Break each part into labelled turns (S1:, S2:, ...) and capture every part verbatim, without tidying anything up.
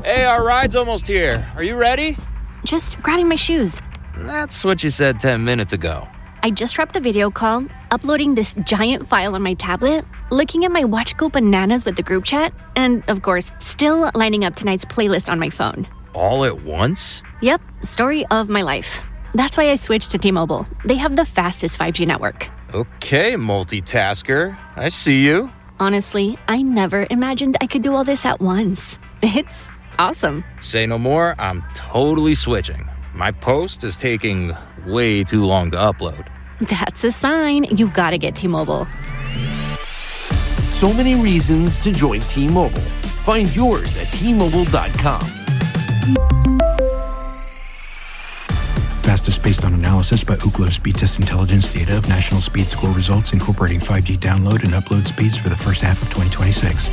S1: Hey, our ride's almost here. Are you ready?
S2: Just grabbing my shoes.
S1: That's what you said ten minutes ago.
S2: I just wrapped the video call, uploading this giant file on my tablet, looking at my watch go bananas with the group chat, and, of course, still lining up tonight's playlist on my phone.
S1: All at once?
S2: Yep, story of my life. That's why I switched to T-Mobile. They have the fastest five G network.
S1: Okay, multitasker. I see you.
S2: Honestly, I never imagined I could do all this at once. It's awesome.
S1: Say no more, I'm totally switching. My post is taking way too long to upload.
S2: That's a sign you've got to get T-Mobile.
S3: So many reasons to join T-Mobile. Find yours at T Mobile dot com.
S4: Fastest based on analysis by Ookla Speed Test Intelligence data of national speed score results incorporating five G download and upload speeds for the first half of twenty twenty-six.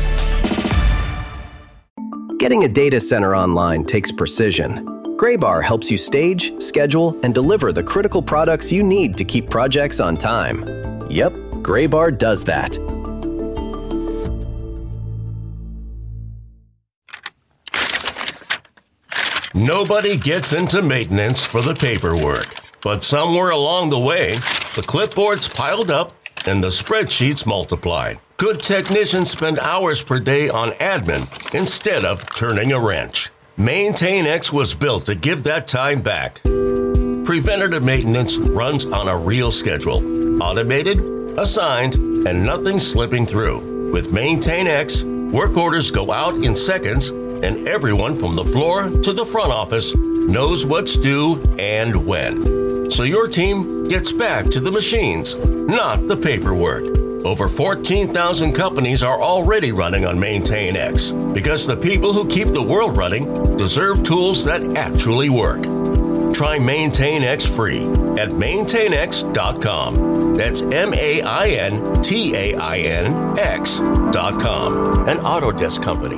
S5: Getting a data center online takes precision. Graybar helps you stage, schedule, and deliver the critical products you need to keep projects on time. Yep, Graybar does that.
S6: Nobody gets into maintenance for the paperwork, but somewhere along the way, the clipboards piled up and the spreadsheets multiplied. Good technicians spend hours per day on admin instead of turning a wrench. MaintainX was built to give that time back. Preventative maintenance runs on a real schedule, automated, assigned, and nothing slipping through. With MaintainX, work orders go out in seconds, and everyone from the floor to the front office knows what's due and when. So your team gets back to the machines, not the paperwork. Over fourteen thousand companies are already running on MaintainX because the people who keep the world running deserve tools that actually work. Try MaintainX free at maintain x dot com. That's M A I N T A I N X dot com. An Autodesk company.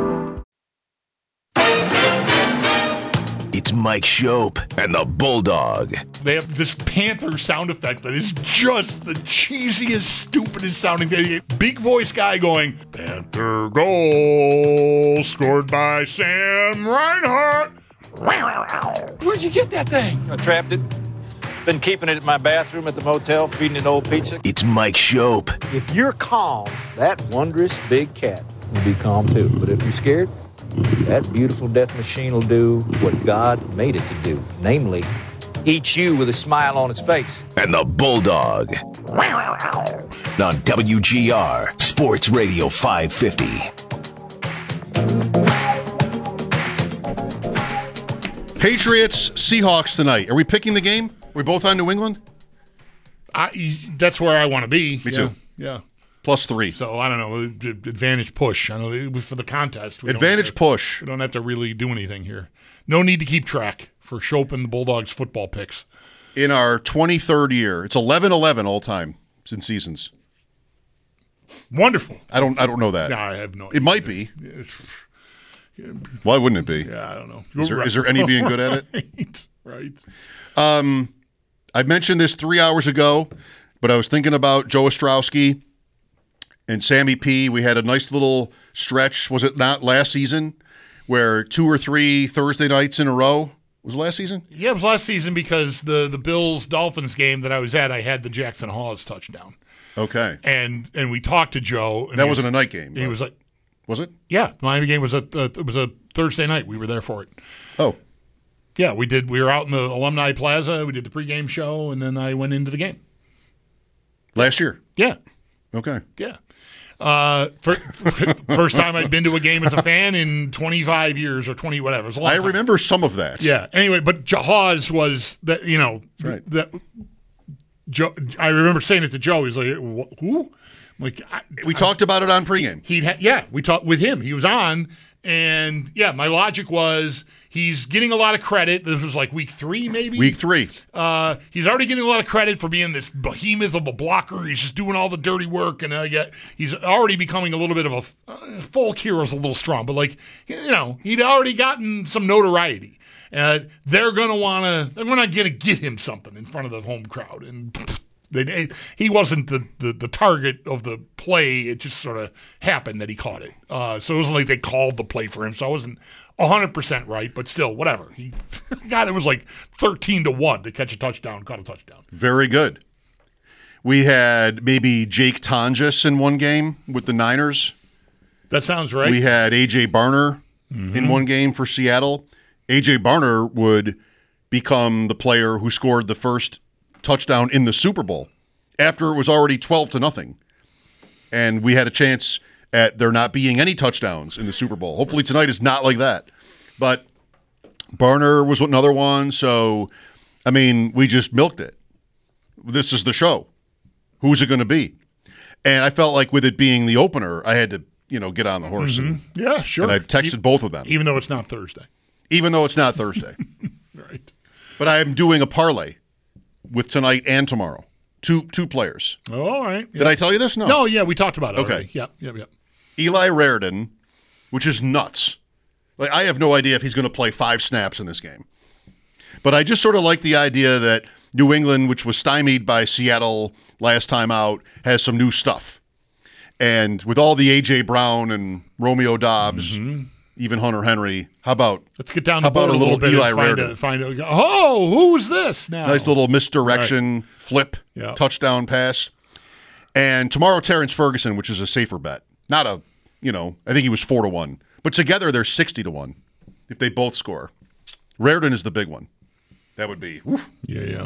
S3: It's Mike Shope and the Bulldog.
S7: They have this Panther sound effect that is just the cheesiest, stupidest sounding thing. Big voice guy going, Panther goal scored by Sam Reinhart. Where'd you get that thing?
S8: I trapped it. Been keeping it in my bathroom at the motel, feeding it old pizza.
S3: It's Mike Shope.
S8: If you're calm, that wondrous big cat will be calm too. But if you're scared, that beautiful death machine will do what God made it to do. Namely, eat you with a smile on its face.
S3: And the Bulldog. On W G R, Sports Radio five fifty.
S9: Patriots, Seahawks tonight. Are we picking the game? Are we both on New England?
S7: I, that's where I want to be.
S9: Me
S7: yeah,
S9: too.
S7: Yeah.
S9: Plus three.
S7: So, I don't know. Advantage push. I know for the contest. We
S9: Advantage
S7: to,
S9: push.
S7: We don't have to really do anything here. No need to keep track for Shope and the Bulldogs football picks.
S9: In our twenty-third year. It's eleven eleven all time in seasons.
S7: Wonderful.
S9: I don't I don't know that.
S7: No, I have no idea.
S9: It might be.
S7: It's,
S9: Why wouldn't it be?
S7: Yeah, I don't know.
S9: Is there, right. is there any being good at it?
S7: Right. Right.
S9: Um, I mentioned this three hours ago, but I was thinking about Joe Ostrowski and Sammy P. We had a nice little stretch, was it not last season, where two or three Thursday nights in a row? Was it last season?
S7: Yeah, it was last season because the, the Bills-Dolphins game that I was at, I had the Jackson Hawes touchdown.
S9: Okay.
S7: And and we talked to Joe. And
S9: that
S7: was,
S9: wasn't a night game.
S7: He was like,
S9: was it?
S7: Yeah, the Miami game was a uh, it was a Thursday night. We were there for it.
S9: Oh.
S7: Yeah, we did. We were out in the Alumni Plaza. We did the pregame show, and then I went into the game.
S9: Last year?
S7: Yeah.
S9: Okay.
S7: Yeah. Uh, for, first time I'd been to a game as a fan in twenty-five years or twenty whatever. It was a long
S9: I
S7: time.
S9: remember some of that.
S7: Yeah. Anyway, but Hawes was that you know
S9: right.
S7: that. Joe, I remember saying it to Joe. He's like, "Who?" I'm like I,
S9: we
S7: I,
S9: talked about it on pregame.
S7: He, he yeah, we talked with him. He was on, and yeah, my logic was he's getting a lot of credit. This was like week three, maybe
S9: week three.
S7: Uh, he's already getting a lot of credit for being this behemoth of a blocker. He's just doing all the dirty work, and uh, yeah, he's already becoming a little bit of a uh, folk hero. Is a little strong, but like you know, he'd already gotten some notoriety. Uh, they're gonna wanna, they're not gonna get him something in front of the home crowd, and They, he wasn't the, the, the target of the play. It just sort of happened that he caught it. Uh, so it wasn't like they called the play for him. So I wasn't one hundred percent right, but still, whatever. He God, it was like thirteen to one to catch a touchdown, caught a touchdown.
S9: Very good. We had maybe Jake Tonjes in one game with the Niners.
S7: That sounds right.
S9: We had A J. Barner mm-hmm. in one game for Seattle. A J. Barner would become the player who scored the first touchdown in the Super Bowl after it was already twelve to nothing. And we had a chance at there not being any touchdowns in the Super Bowl. Hopefully tonight is not like that. But Barner was another one. So, I mean, we just milked it. This is the show. Who's it going to be? And I felt like with it being the opener, I had to, you know, get on the horse.
S7: Mm-hmm.
S9: And,
S7: yeah, sure.
S9: And I texted e- both of them.
S7: Even though it's not Thursday.
S9: Even though it's not Thursday.
S7: Right.
S9: But I am doing a parlay with tonight and tomorrow. Two two players.
S7: Oh, all right. Yep.
S9: Did I tell you this? No.
S7: No, yeah, we talked about it
S9: Okay.
S7: already. Yep, yep, yep.
S9: Eli Raridon, which is nuts. Like, I have no idea if he's going to play five snaps in this game. But I just sort of like the idea that New England, which was stymied by Seattle last time out, has some new stuff. And with all the A J. Brown and Romeo Dobbs, mm-hmm. even Hunter Henry, how about
S7: let's get down the
S9: how about
S7: board
S9: a little,
S7: little bit
S9: Eli
S7: and find
S9: Raridon?
S7: A, find a, oh, who's this now?
S9: Nice little misdirection
S7: right.
S9: flip
S7: yeah.
S9: touchdown pass. And tomorrow, Terrence Ferguson, which is a safer bet. Not a, you know, I think he was four to one. But together, they're sixty to one if they both score. Raridon is the big one. That would be. Whew.
S7: Yeah, yeah.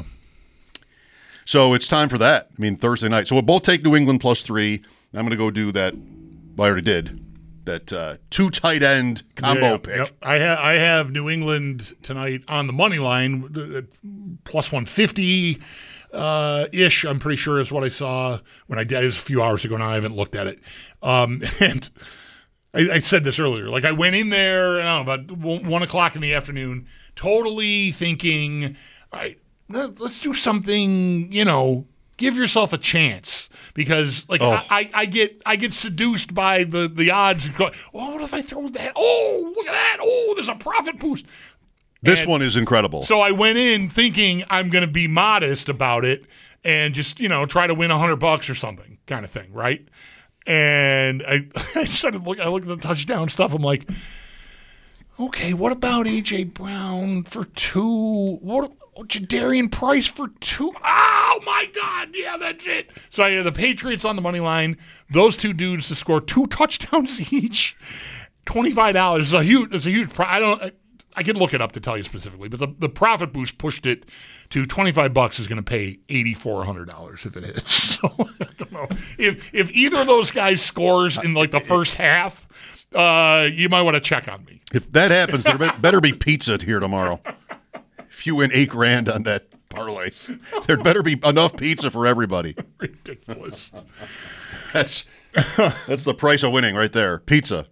S9: So it's time for that. I mean, Thursday night. So we'll both take New England plus three. I'm going to go do that. Well, I already did. That uh, two tight end combo
S7: yeah,
S9: pick.
S7: Yep. I, ha- I have New England tonight on the money line, uh, plus one fifty uh, ish. I'm pretty sure is what I saw when I did. It was a few hours ago now. I haven't looked at it. Um, and I, I said this earlier. Like I went in there, I don't know, about one, one o'clock in the afternoon, totally thinking, all right, let's do something, you know, give yourself a chance. Because like
S9: oh.
S7: I, I, I get I get seduced by the, the odds and go, oh, what if I throw that? Oh, look at that. Oh, there's a profit boost.
S9: This
S7: and
S9: one is incredible.
S7: So I went in thinking I'm going to be modest about it and just, you know, try to win a hundred bucks or something kind of thing, right? And I, I started looking, I looked at the touchdown stuff. I'm like, okay, what about A J. Brown for two? What Jadarian Price for two? Oh, my God. Yeah, that's it. So I had the Patriots on the money line. Those two dudes to score two touchdowns each. twenty-five dollars is a huge, is a huge pro- I don't, I, I could look it up to tell you specifically, but the, the profit boost pushed it to twenty-five bucks is going to pay eight thousand four hundred dollars if it hits. So I don't know. If, if either of those guys scores in like the first half, uh, you might want to check on me.
S9: If that happens, there better be pizza here tomorrow. If you win eight grand on that parlay, there better be enough pizza for everybody.
S7: Ridiculous.
S9: That's that's the price of winning right there. Pizza.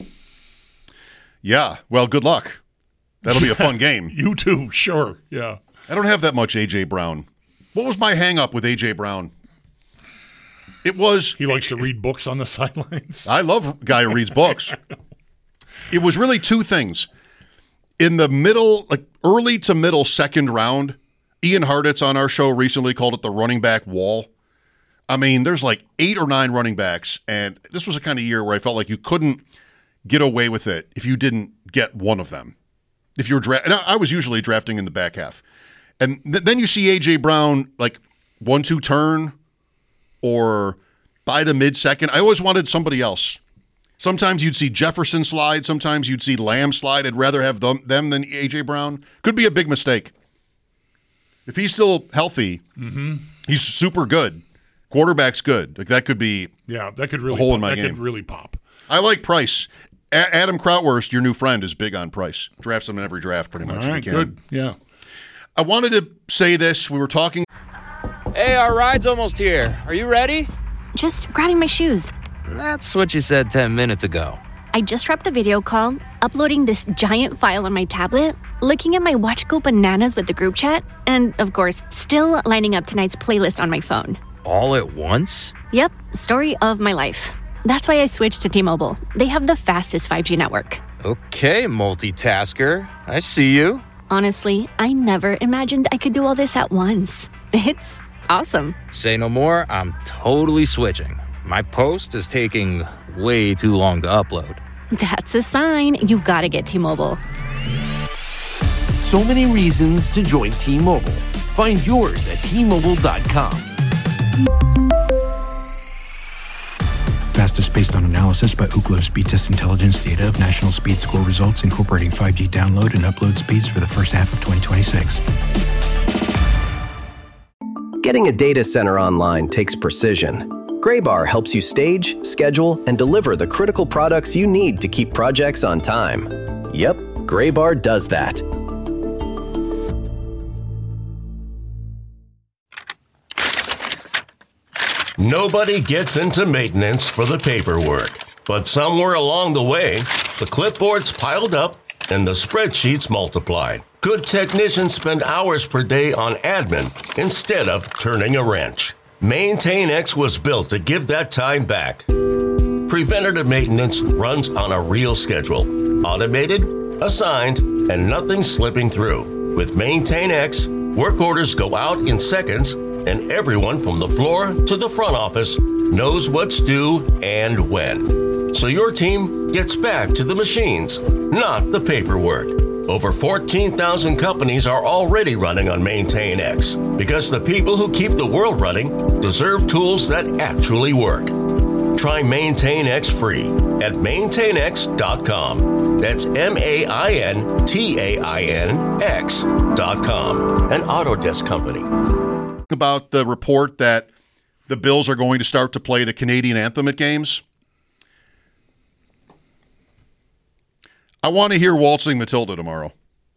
S9: Yeah. Well, good luck. That'll be a fun game.
S7: You too. Sure. Yeah.
S9: I don't have that much A J. Brown. What was my hang up with A J. Brown? It was
S7: he likes to read books on the sidelines.
S9: I love a guy who reads books. It was really two things. In the middle, like early to middle second round, Ian Harditz on our show recently called it the running back wall. I mean, there's like eight or nine running backs, and this was a kind of year where I felt like you couldn't get away with it if you didn't get one of them. If you were dra- and I was usually drafting in the back half. And th- then you see A J. Brown like one two turn or by the mid-second. I always wanted somebody else. Sometimes you'd see Jefferson slide. Sometimes you'd see Lamb slide. I'd rather have them, them than A J. Brown. Could be a big mistake. If he's still healthy,
S7: mm-hmm.
S9: he's super good. Quarterback's good. Like that could be
S7: yeah, that could really
S9: a hole
S7: pop.
S9: in my
S7: that
S9: game.
S7: Could really pop.
S9: I like Price. A- Adam Krautwurst, your new friend, is big on Price. Drafts him in every draft pretty much.
S7: All right,
S9: if he can.
S7: good. Yeah.
S9: I wanted to say this. We were talking.
S1: Hey, our ride's almost here. Are you ready?
S2: Just grabbing my shoes.
S1: That's what you said ten minutes ago.
S2: I just wrapped the video call, uploading this giant file on my tablet, looking at my Watch Go Bananas with the group chat, and, of course, still lining up tonight's playlist on my phone.
S1: All at once?
S2: Yep, story of my life. That's why I switched to T-Mobile. They have the fastest five G network.
S1: Okay, multitasker. I see you.
S2: Honestly, I never imagined I could do all this at once. It's Awesome.
S1: Say no more, I'm totally switching. My post is taking way too long to upload.
S2: That's a sign you've got to get T-Mobile.
S10: So many reasons to join T-Mobile. Find yours at T Mobile dot com.
S4: Fastest based on analysis by Ookla Speed Test Intelligence data of national speed score results incorporating five G download and upload speeds for the first half of twenty twenty-six.
S5: Getting a data center online takes precision. Graybar helps you stage, schedule, and deliver the critical products you need to keep projects on time. Yep, Graybar does that.
S6: Nobody gets into maintenance for the paperwork, but somewhere along the way, the clipboards piled up and the spreadsheets multiplied. Good technicians spend hours per day on admin instead of turning a wrench. MaintainX was built to give that time back. Preventative maintenance runs on a real schedule, automated, assigned, and nothing slipping through. With MaintainX, work orders go out in seconds, and everyone from the floor to the front office knows what's due and when. So your team gets back to the machines, not the paperwork. Over fourteen thousand companies are already running on MaintainX because the people who keep the world running deserve tools that actually work. Try MaintainX free at maintain x dot com. That's M A I N T A I N X dot com, an Autodesk company.
S9: About the report that the Bills are going to start to play the Canadian anthem at games. I want to hear Waltzing Matilda tomorrow.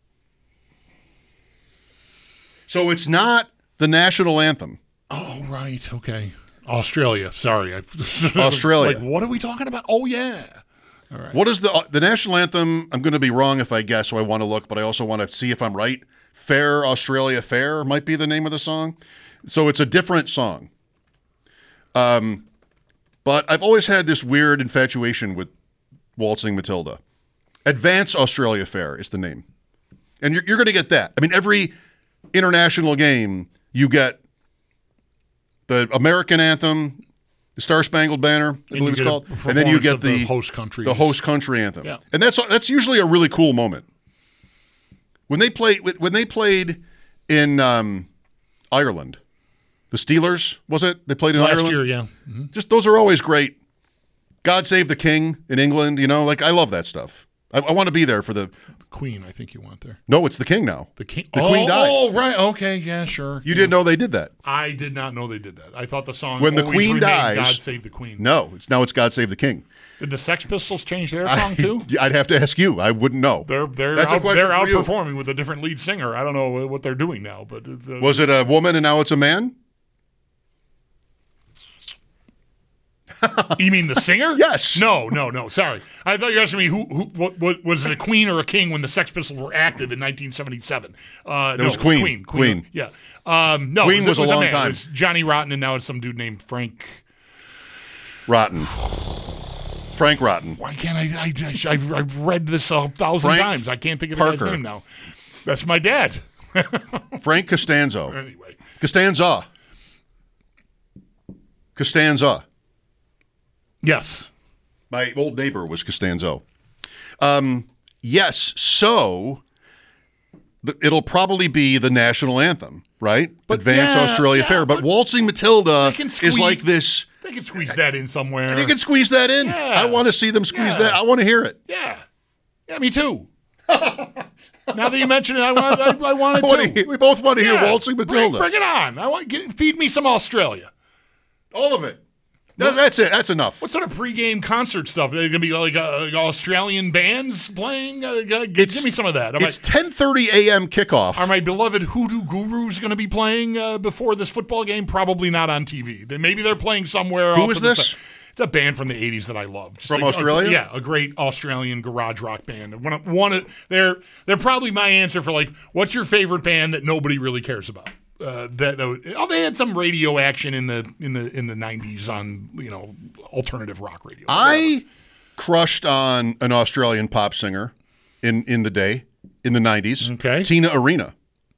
S9: So it's not the national anthem.
S7: Oh, right. Okay. Australia. Sorry. I,
S9: Australia.
S7: Like, what are we talking about? Oh, yeah. All right.
S9: What is the the national anthem? I'm going to be wrong if I guess, so I want to look, but I also want to see if I'm right. Fair Australia Fair might be the name of the song. So it's a different song. Um, but I've always had this weird infatuation with Waltzing Matilda. Advance Australia Fair is the name. And you're, you're going to get that. I mean, every international game, you get the American anthem, the Star Spangled Banner, I believe it's called, and then you get the,
S7: the host country,
S9: the host country anthem.
S7: Yeah.
S9: And that's that's usually a really cool moment. When they played when they played in um, Ireland, the Steelers, was it? They played in
S7: Last
S9: Ireland?
S7: year, yeah. Mm-hmm.
S9: Just those are always great. God Save the King in England, you know, like I love that stuff. I, I want to be there for the,
S7: the Queen. I think you want there.
S9: No, it's the King now.
S7: The King.
S9: The
S7: oh,
S9: Queen died.
S7: Oh, right. Okay. Yeah. Sure.
S9: You
S7: yeah.
S9: didn't know they did that.
S7: I did not know they did that. I thought the song
S9: when the
S7: always
S9: Queen
S7: remained
S9: dies.
S7: God Save the Queen.
S9: No, it's now it's God Save the King.
S7: Did the Sex Pistols change their song too?
S9: I, I'd have to ask you. I wouldn't know.
S7: They're they're
S9: That's
S7: out,
S9: a question
S7: they're
S9: for you.
S7: outperforming with a different lead singer. I don't know what they're doing now, but uh,
S9: was it a woman and now it's a man?
S7: You mean the singer?
S9: Yes.
S7: No, no, no. Sorry, I thought you were asking me who, who what, what was it, a queen or a king when the Sex Pistols were active in nineteen seventy-seven? Uh,
S9: it
S7: no,
S9: was
S7: it
S9: Queen.
S7: was Queen.
S9: Queen.
S7: Queen. Yeah. Um, no,
S9: Queen
S7: it
S9: was,
S7: was, it
S9: a
S7: was
S9: long
S7: a man.
S9: time.
S7: It was Johnny Rotten, and now it's some dude named Frank
S9: Rotten. Frank Rotten.
S7: Why can't I? I I've, I've read this a thousand
S9: Frank
S7: times. I can't think of
S9: Parker.
S7: the guy's name now. That's my dad.
S9: Frank Costanzo.
S7: Anyway,
S9: Costanza. Costanza.
S7: Yes.
S9: My old neighbor was Costanzo. Um, yes, so th- it'll probably be the national anthem, right?
S7: But
S9: Advance
S7: yeah,
S9: Australia
S7: yeah,
S9: Fair. But,
S7: but
S9: Waltzing Matilda
S7: they can
S9: is
S7: squeeze-
S9: like this.
S7: They can squeeze that in somewhere.
S9: They can squeeze that in.
S7: Yeah.
S9: I want to see them squeeze
S7: Yeah.
S9: that. I want to hear it.
S7: Yeah. Yeah, me too. Now that you mention it, I want. I, I want it
S9: I wanna
S7: too.
S9: hear- we both want to
S7: Yeah.
S9: hear Waltzing Matilda.
S7: Bring, bring it on. I want get, feed me some Australia.
S9: All of it. That, that's it. That's enough.
S7: What sort of pregame concert stuff? They're gonna be like uh, Australian bands playing. Uh, g-
S9: It's-
S7: give me some of that. Am
S9: It's ten thirty a.m. kickoff.
S7: Are my beloved Hoodoo Gurus going to be playing uh, before this football game? Probably not on T V. Then maybe they're playing somewhere.
S9: Who
S7: off
S9: is
S7: to the
S9: this?
S7: side. It's a band from the eighties that I love. Just
S9: From
S7: like a-
S9: Australia?
S7: yeah, a great Australian garage rock band. One, of- one of, they're they're probably my answer for like, what's your favorite band that nobody really cares about? Uh, that, that would- oh, they had some radio action in the in the in the nineties on you know alternative rock radio.
S9: I crushed on an Australian pop singer in, in the day, in the nineties.
S7: Okay.
S9: Tina Arena.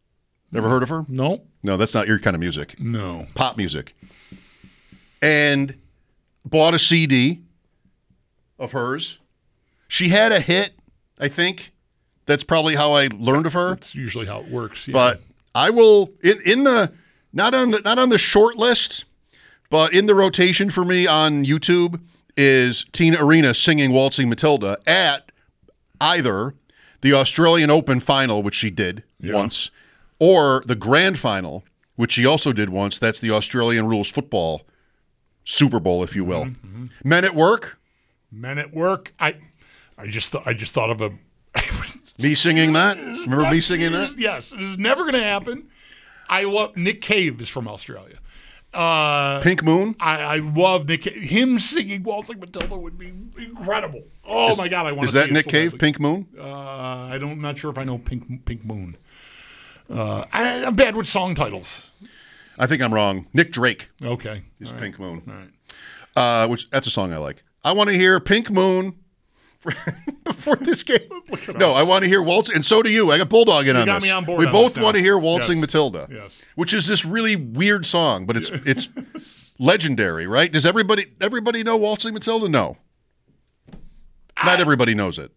S9: Never heard of her?
S7: No.
S9: No, that's not your kind of music.
S7: No.
S9: Pop music. And bought a C D of hers. She had a hit, I think. That's probably how I learned of her.
S7: That's usually how it works. Yeah.
S9: But I will in, in the not on the not on the short list, but in the rotation for me on YouTube is Tina Arena singing Waltzing Matilda at either the Australian Open final, which she did yeah. once, or the Grand Final, which she also did once. That's the Australian Rules Football Super Bowl, if you will. Mm-hmm. Men at Work.
S7: Men at Work. I I just th- I just thought of a
S9: me singing that? Remember me singing that?
S7: Yes. This is never going to happen. I love Nick Cave is from Australia. Uh,
S9: Pink Moon?
S7: I, I love Nick Cave. Him singing Waltzing Matilda would be incredible. Oh,
S9: is,
S7: my God. I want
S9: Is
S7: to
S9: that
S7: see
S9: Nick
S7: it so
S9: Cave,
S7: badly.
S9: Pink Moon?
S7: Uh, I don't, I'm not sure if I know Pink Pink Moon. Uh, I, I'm bad with song titles.
S9: I think I'm wrong. Nick Drake.
S7: Okay.
S9: Is
S7: All
S9: Pink
S7: right.
S9: Moon.
S7: All right.
S9: Uh, which that's a song I like. I want to hear Pink Moon before this game. No, I want to hear Waltz, and so do you. I got Bulldog in
S7: you
S9: on
S7: got
S9: this.
S7: Me on board
S9: we
S7: on
S9: both
S7: this
S9: want
S7: now.
S9: to hear Waltzing
S7: Yes.
S9: Matilda,
S7: yes.
S9: which is this really weird song, but it's it's legendary, right? Does everybody everybody know Waltzing Matilda? No, not
S7: I,
S9: everybody knows it.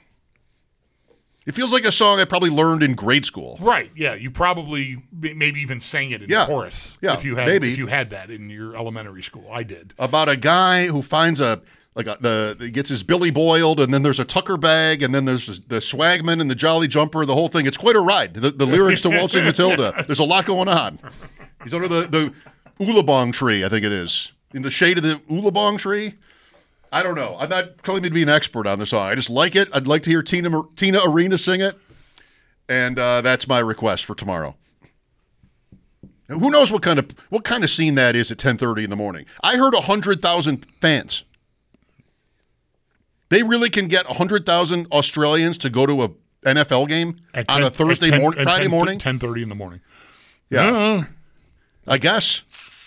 S9: It feels like a song I probably learned in grade school.
S7: Right? Yeah, you probably maybe even sang it in
S9: Yeah.
S7: chorus.
S9: Yeah,
S7: if you had
S9: maybe.
S7: if you had that in your elementary school. I did.
S9: About a guy who finds a like a, the he gets his Billy boiled, and then there's a Tucker bag, and then there's the Swagman and the Jolly Jumper, the whole thing. It's quite a ride. The, the lyrics to Waltzing Matilda. Yes. There's a lot going on. He's under the the Oolabong tree, I think it is, in the shade of the Oolabong tree. I don't know. I'm not claiming to be an expert on the song. I just like it. I'd like to hear Tina Tina Arena sing it, and uh, that's my request for tomorrow. And who knows what kind of what kind of scene that is at ten thirty in the morning? I heard one hundred thousand fans. They really can get one hundred thousand Australians to go to a N F L game
S7: At
S9: on
S7: ten,
S9: a Thursday
S7: ten,
S9: morning, Friday
S7: ten,
S9: morning?
S7: ten thirty in the morning.
S9: Yeah.
S7: Uh,
S9: I guess.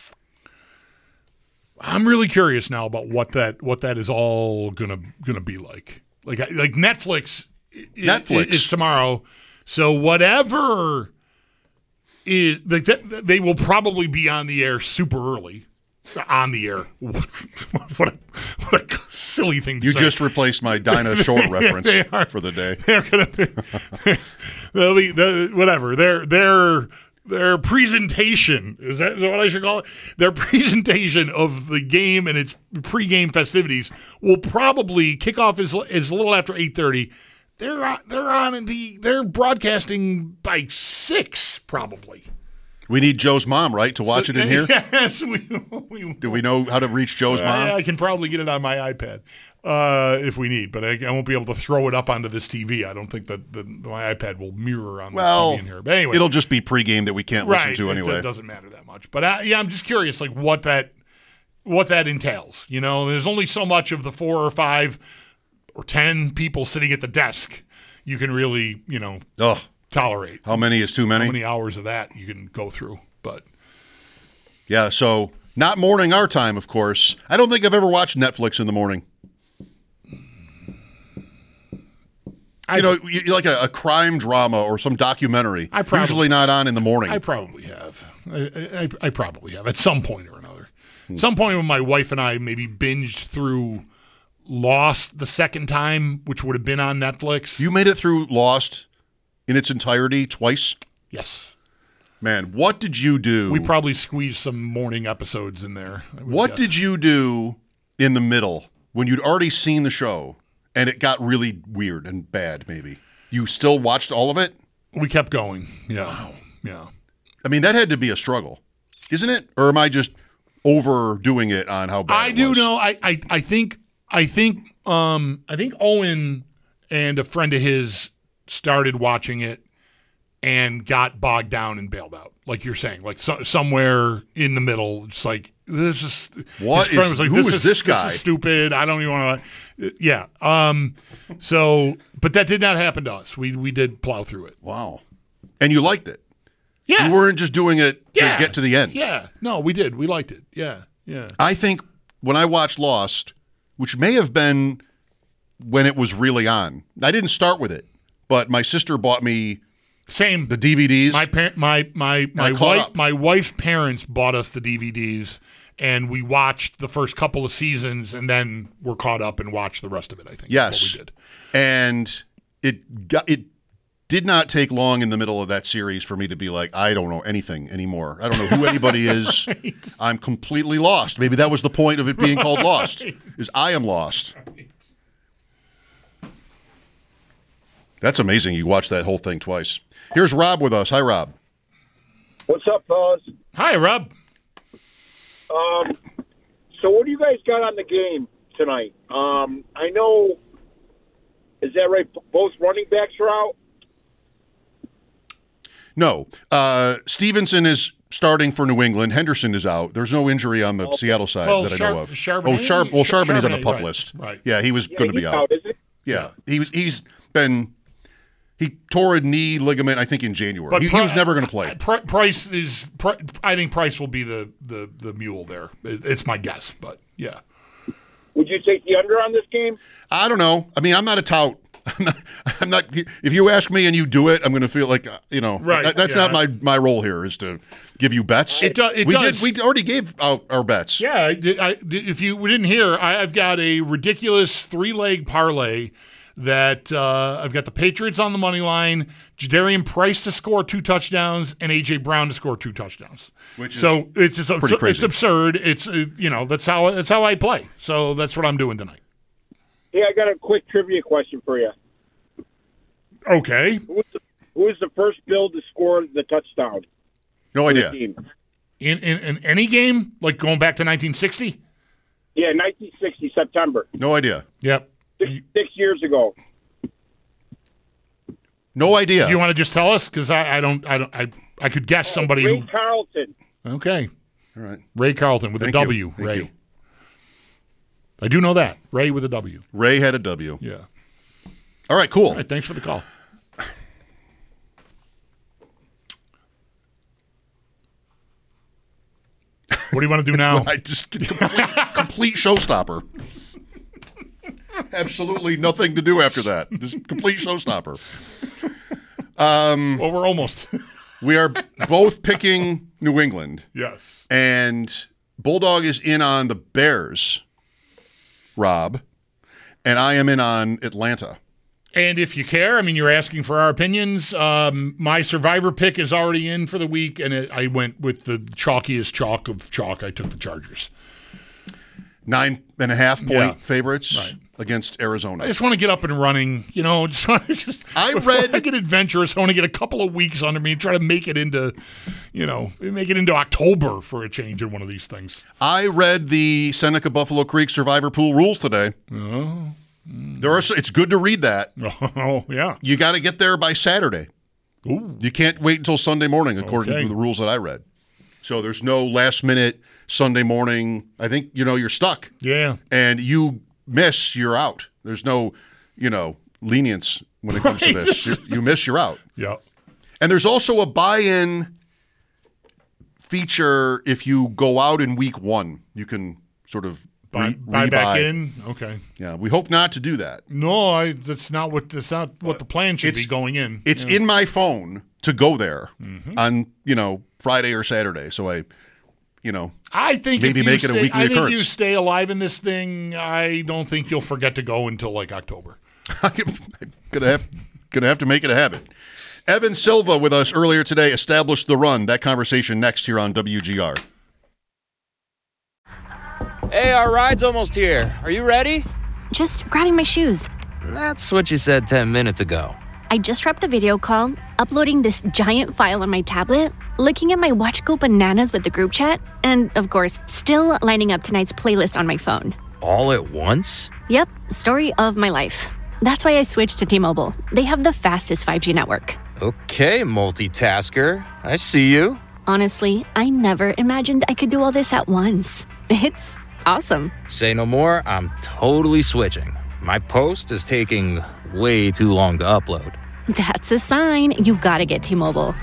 S7: I'm really curious now about what that what that is all gonna gonna be like. Like like Netflix.
S9: Netflix
S7: is, is tomorrow, so whatever is like that, they will probably be on the air super early. On the air. what, a, what a silly thing to
S9: you
S7: say.
S9: You just replaced my Dinah Shore reference
S7: are,
S9: for the day.
S7: They're gonna be, they'll be the, whatever. They're they're. Their presentation, is that what I should call it? Their presentation of the game and its pregame festivities will probably kick off as, as a little after eight thirty. They're on, they're on in the they're broadcasting by six probably.
S9: We need Joe's mom, right, to watch
S7: so,
S9: it in here?
S7: Yes. We, we,
S9: Do we know how to reach Joe's mom?
S7: I, I can probably get it on my iPad. Uh, if we need, but I, I won't be able to throw it up onto this T V. I don't think that the, my iPad will mirror on
S9: well,
S7: this T V in here. But anyway,
S9: it'll just be pregame that we can't
S7: right,
S9: listen to anyway.
S7: It doesn't matter that much. But I, yeah, I'm just curious, like what that what that entails. You know, there's only so much of the four or five or ten people sitting at the desk you can really, you know,
S9: Ugh.
S7: tolerate.
S9: How many is too many?
S7: How many hours of that you can go through? But
S9: yeah, so not morning our time, of course. I don't think I've ever watched Netflix in the morning. You know, you, like a, a crime drama or some documentary.
S7: I probably,
S9: usually not on in the morning.
S7: I probably have. I, I, I probably have at some point or another. Hmm. Some point when my wife and I maybe binged through Lost the second time, which would have been on Netflix.
S9: You made it through Lost in its entirety twice?
S7: Yes.
S9: Man, what did you do?
S7: We probably squeezed some morning episodes in there.
S9: What
S7: guess.
S9: did you do in the middle when you'd already seen the show? And it got really weird and bad, maybe. You still watched all of it?
S7: We kept going. Yeah.
S9: Wow.
S7: Yeah.
S9: I mean, that had to be a struggle, isn't it? Or am I just overdoing it on how bad
S7: I
S9: it
S7: do
S9: was?
S7: know. I, I, I think I think um I think Owen and a friend of his started watching it and got bogged down and bailed out. Like you're saying, like so, somewhere in the middle, it's like this is
S9: what
S7: his friend
S9: is,
S7: was like,
S9: who
S7: this
S9: is,
S7: is
S9: this guy?
S7: This is stupid. I don't even want to. Yeah. Um. So, but that did not happen to us. We we did plow through it.
S9: Wow. And you liked it.
S7: Yeah.
S9: You weren't just doing it to
S7: Yeah.
S9: get to the end.
S7: Yeah. No, we did. We liked it. Yeah. Yeah.
S9: I think when I watched Lost, which may have been when it was really on, I didn't start with it, but my sister bought me
S7: Same.
S9: The D V Ds.
S7: My par- my my my
S9: I caught
S7: wife
S9: up.
S7: my wife's parents bought us the D V Ds, and we watched the first couple of seasons, and then we're caught up and watched the rest of it. I think.
S9: Yes,
S7: That's what we did.
S9: And it got it. Did not take long in the middle of that series for me to be like, I don't know anything anymore. I don't know who anybody is.
S7: Right.
S9: I'm completely lost. Maybe that was the point of it being called Lost, is I am lost.
S7: Right.
S9: That's amazing. You watched that whole thing twice. Here's Rob with us. Hi, Rob.
S11: What's up, fellas?
S7: Hi, Rob.
S11: Um, so what do you guys got on the game tonight? Um, I know, is that right? Both running backs are out?
S9: No. Uh, Stevenson is starting for New England. Henderson is out. There's no injury on the
S11: Okay.
S9: Seattle side
S7: Well,
S9: that I
S7: Char-
S9: know of.
S7: Charbonnet-
S9: oh, Sharp. Well,
S7: Char-
S9: Charbonnet's on the
S7: Charbonnet,
S9: pup
S7: right,
S9: list.
S7: right.
S9: Yeah, he was
S11: Yeah,
S9: going to be
S11: he's
S9: out.
S11: out, isn't he?
S9: Yeah, he was. He's been. He tore a knee ligament, I think, in January.
S7: But
S9: he,
S7: Pri-
S9: he was never going to play.
S7: Pri- Price is. Pri- I think Price will be the the the mule there. It- It's my guess, but yeah.
S11: Would you take the under on this game?
S9: I don't know. I mean, I'm not a tout. I'm not, I'm not. If you ask me and you do it, I'm going to feel like uh, you know.
S7: Right,
S9: that- that's
S7: yeah.
S9: not my my role here. Is to give you bets.
S7: It do- it
S9: we
S7: does.
S9: Did, we already gave out our bets.
S7: Yeah, I, did- I, did- if you didn't hear, I, I've got a ridiculous three-leg parlay that uh, I've got the Patriots on the money line, Jadarian Price to score two touchdowns, and A J Brown to score two touchdowns.
S9: Which is
S7: so it's it's,
S9: pretty
S7: it's,
S9: crazy.
S7: it's absurd. It's uh, you know that's how that's how I play. So that's what I'm doing tonight.
S11: Hey, I got a quick trivia question for you.
S7: Okay.
S11: Who was the, who was the first Bill to score the touchdown?
S9: No
S11: for the
S9: idea.
S11: team?
S7: In, in in any game, like going back to nineteen sixty.
S11: Yeah, nineteen sixty, September.
S9: No idea.
S7: Yep.
S11: Six, six years ago.
S9: No idea.
S7: Do you want to just tell us? Because I, I don't I don't I I could guess somebody
S11: Ray
S7: who.
S11: Carlton.
S7: Okay.
S9: All right.
S7: Ray Carlton with
S9: Thank
S7: a
S9: you.
S7: W.
S9: Thank
S7: Ray.
S9: you.
S7: I do know that. Ray with a W.
S9: Ray had a W.
S7: Yeah.
S9: All right. Cool.
S7: All right. Thanks for the call. What do you want to do now?
S9: I just complete, complete showstopper. Absolutely nothing to do after that. Just complete showstopper. Um,
S7: well, we're almost.
S9: We are both picking New England.
S7: Yes.
S9: And Bulldog is in on the Bears, Rob, and I am in on Atlanta.
S7: And if you care, I mean, you're asking for our opinions. Um, my survivor pick is already in for the week, and it, I went with the chalkiest chalk of chalk. I took the Chargers.
S9: Nine and a half point
S7: Yeah.
S9: favorites
S7: Right.
S9: against Arizona.
S7: I just want to get up and running, you know. Just, want to just
S9: I
S7: before
S9: read-
S7: I get adventurous. I want to get a couple of weeks under me and try to make it into, you know, make it into October for a change in one of these things.
S9: I read the Seneca Buffalo Creek Survivor Pool rules today.
S7: Oh,
S9: There are. It's good to read that.
S7: oh yeah.
S9: You got to get there by Saturday.
S7: Ooh.
S9: You can't wait until Sunday morning, according
S7: Okay.
S9: to the rules that I read. So there's no last minute Sunday morning. I think, you know, you're stuck.
S7: Yeah.
S9: And you miss, you're out. There's no, you know, lenience when it comes
S7: Right.
S9: to this. You, you miss, you're out.
S7: Yeah.
S9: And there's also a buy-in feature if you go out in week one. You can sort of
S7: Buy,
S9: re-
S7: buy back
S9: rebuy.
S7: in. Okay.
S9: Yeah, we hope not to do that.
S7: No, I, that's not what that's not what the plan should
S9: It's-
S7: be going in.
S9: It's
S7: Yeah.
S9: in my phone to go there
S7: Mm-hmm.
S9: on, you know, Friday or Saturday. So I, you know,
S7: I think
S9: maybe
S7: if you
S9: make it a
S7: stay,
S9: weekly
S7: I think
S9: occurrence.
S7: you stay alive in this thing. I don't think you'll forget to go until like October.
S9: I'm gonna have gonna have to make it a habit. Evan Silva with us earlier today established the run. That conversation next here on W G R.
S1: Hey, our ride's almost here. Are you ready?
S2: Just grabbing my shoes.
S1: That's what you said ten minutes ago.
S2: I just wrapped a video call, uploading this giant file on my tablet, looking at my Watch Go Bananas with the group chat, and, of course, still lining up tonight's playlist on my phone.
S1: All at once?
S2: Yep, story of my life. That's why I switched to T-Mobile. They have the fastest five G network.
S1: Okay, multitasker. I see you.
S2: Honestly, I never imagined I could do all this at once. It's awesome.
S1: Say no more, I'm totally switching. My post is taking way too long to upload.
S2: That's a sign you've got to get T-Mobile.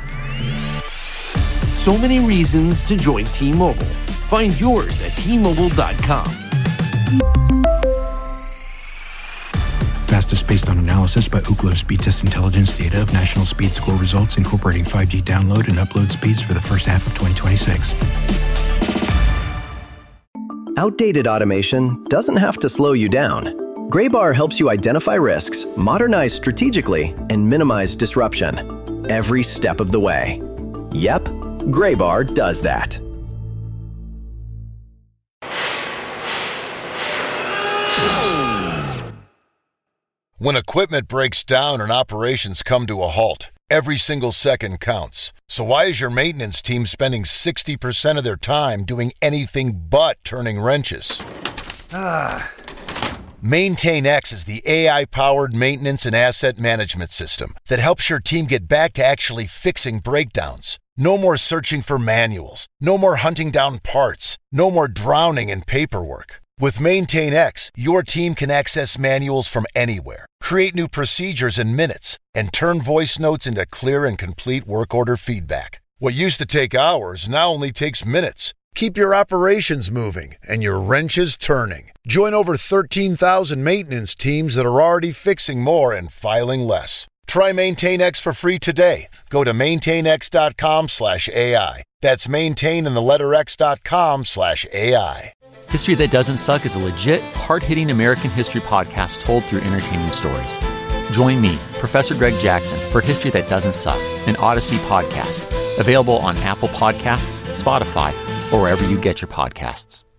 S10: So many reasons to join T-Mobile. Find yours at T Mobile dot com.
S4: Fast is based on analysis by Ookla Speed Test Intelligence data of national speed score results incorporating five G download and upload speeds for the first half of twenty twenty-six.
S5: Outdated automation doesn't have to slow you down. Graybar helps you identify risks, modernize strategically, and minimize disruption every step of the way. Yep, Graybar does that.
S12: When equipment breaks down and operations come to a halt, every single second counts. So why is your maintenance team spending sixty percent of their time doing anything but turning wrenches? Ah. MaintainX is the A I-powered maintenance and asset management system that helps your team get back to actually fixing breakdowns. No more searching for manuals. No more hunting down parts. No more drowning in paperwork. With MaintainX, your team can access manuals from anywhere, create new procedures in minutes, and turn voice notes into clear and complete work order feedback. What used to take hours now only takes minutes. Keep your operations moving and your wrenches turning. Join over thirteen thousand maintenance teams that are already fixing more and filing less. Try MaintainX for free today. Go to maintainx.com slash AI. That's maintain in the letter x.com slash AI.
S13: History That Doesn't Suck is a legit, hard-hitting American history podcast told through entertaining stories. Join me, Professor Greg Jackson, for History That Doesn't Suck, an Odyssey podcast, available on Apple Podcasts, Spotify, or wherever you get your podcasts.